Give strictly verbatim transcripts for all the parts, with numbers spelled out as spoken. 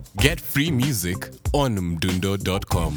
Get free music on mdundo dot com.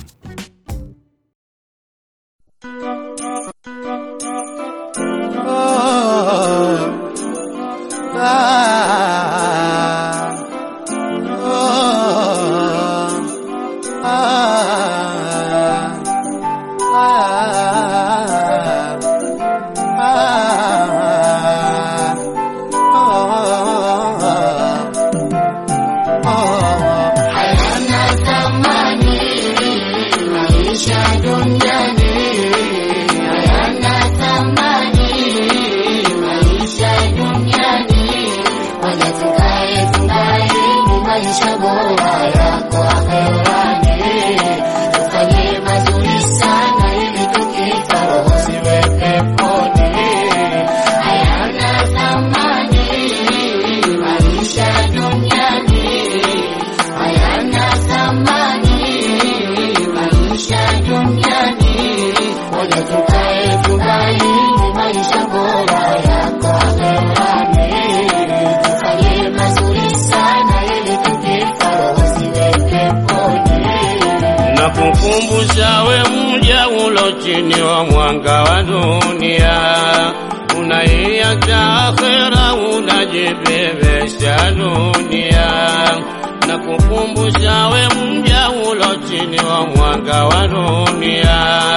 Nakukumbusha we mja ulo chini wa mwanga wa dunia, unaiacha akhera unajibebesha dunia. Nakukumbusha we mja ulo chini wa mwanga wa dunia,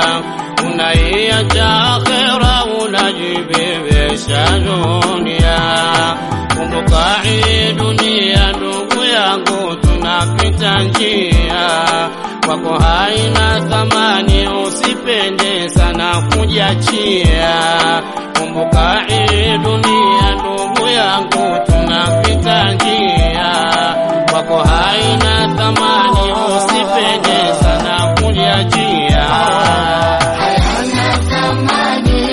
unaiacha akhera unajibebesha dunia. Kumbuka hii dunia ndugu yangu, tunapita njia, kwako haina thamani, usipende sana kujiachia. Kumbuka hii dunia ndugu yangu, tunapita njia, kwako haina thamani, usipende sana kujiachia. Hayana thamani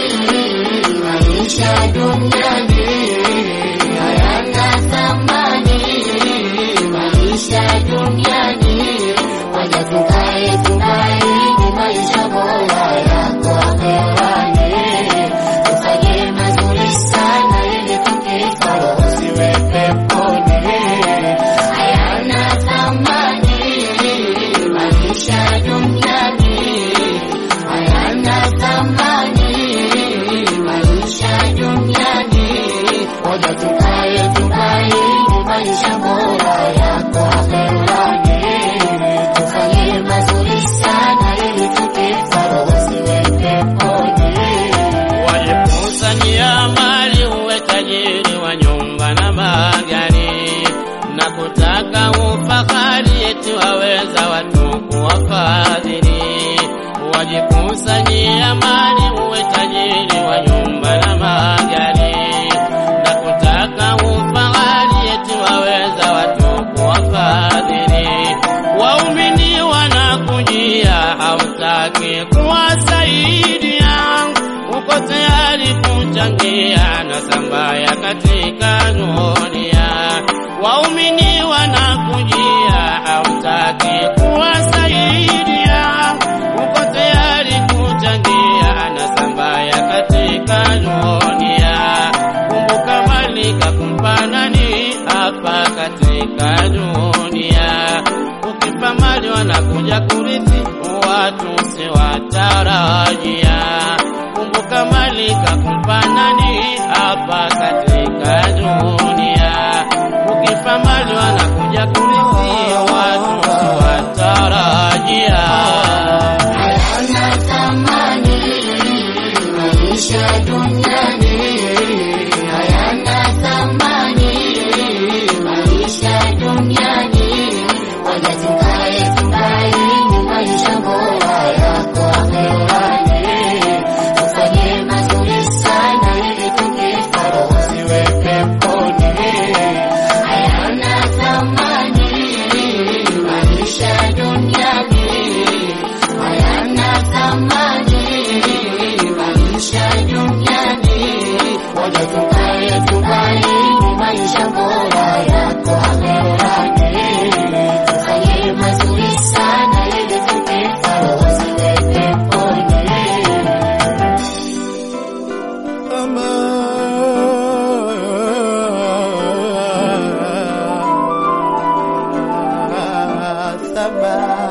maisha duniani, hayana thamani maisha duniani. Waja tukae tukaini maisha bora yako akhirani, tufanye mazuri sana ili tukifa tusiwe peponi. Hayana thamani maisha duniani, hayana thamani maisha duniani. Waja tukae tukaini maisha bora yako akhirani, tufanye mazuri sana ili tukifa tusiwe peponi. Wajikusanyia mali uwe tajiri wa nyumba na magari, na kutaka ufahari eti waweza watu kuwafadhili. Wajikusanyia mali uwe tajiri wa nyumba na magari, na kutaka ufahari eti waweza watu kuwafadhili. Waumini wanakujia, hautaki kuwasaidia, uko tayari kuchangia na sambaya katika dunia. Waumini wanakujia, hautaki kuwasaidia, uko tayari kuchangia na sambaya katika dunia. Kumbuka mali kakumpa nani hapa katika dunia. Ukifa mali wanakuja kurithi, watu si watarajia. Kumbuka mali kakumpa nani hapa katika dunia. Ukifa mali wanakuja kurithi, watu si watarajia. Hayana thamani maisha duniani, hayana thamani maisha duniani. Waja tukae tukaini maisha bora yako akhirani, tufanye mazuri sana ili tukifa tusiwe peponi. Hayana thamani maisha duniani, hayana thamani maisha duniani. Waja tukae tukaini maisha bora yako akhirani, tufanye salama.